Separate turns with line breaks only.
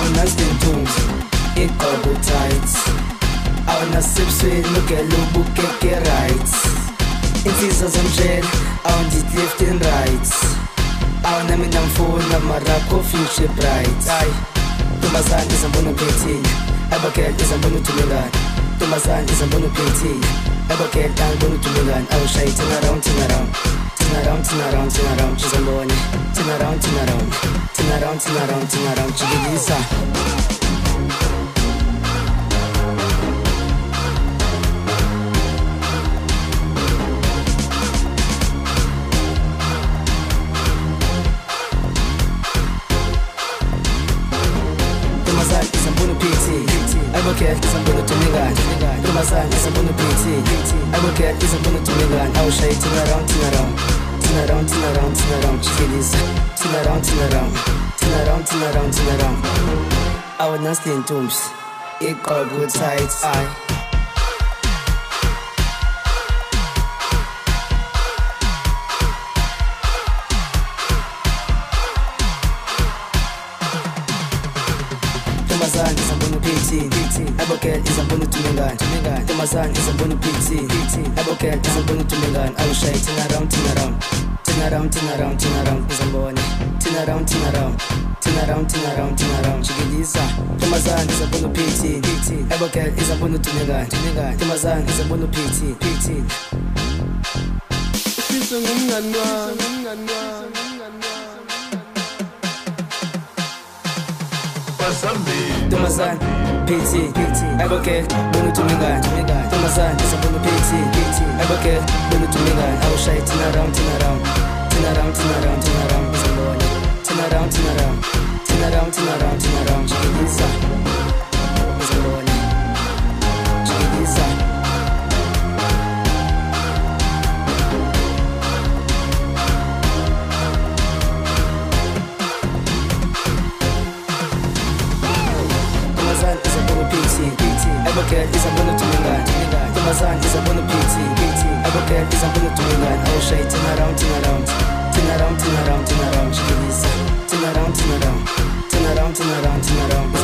awunazintunzi igqoke tight awunasebusweni ugele ubukeke right insizwa zomjela awundithi left and right awunami namfuna marakho future bright ay ntombazane izambona uphethile abakele izambona uthulekani ntombazane izambona uphethile abakele angibona uthulekani awushayi turn around turn around turn around turn around turn around izambone turn around turn around turn around turn around turn around jikilisa Advocate is a bunny to me gun. Rumasan is a bunny PT. Advocate is a bunny to me gun. I will show you turn around, turn around. Turn around, turn around, turn around. Feel this. Turn around, turn around. Turn around, turn around, turn around. I would not stay in tombs. It got good sides. Is a bunny PT. Advocate is a bunny to me gun. Tomasan is a bunny PT. Advocate is a bunny to me gun. I will show you turn around, turn around. Turn around, turn around, turn around. Is a bunny. Turn around, turn around. Turn around, turn around, turn around. Chigilisa. Tomasan is a bunny PT. Advocate is a bunny to me gun. Tomasan is a bunny PT. Tomasan, PT, Advocate, bunny to me gun. Tomasan is a bunny PT, Advocate, bunny to me gun. I will show you turn around, turn around. Turn around, turn around, turn around. Is a bunny. Turn around, turn around. Turn around, turn around, turn around. Chigilisa. Is a bunny. Chigilisa. Advocate is a bunny to me gun. Tomasan is a bunny PT. Advocate is a bunny to me gun. I will show you turn around, turn around. Turn around, turn around, turn around. Turn around, turn around. Turn around, turn around, turn around.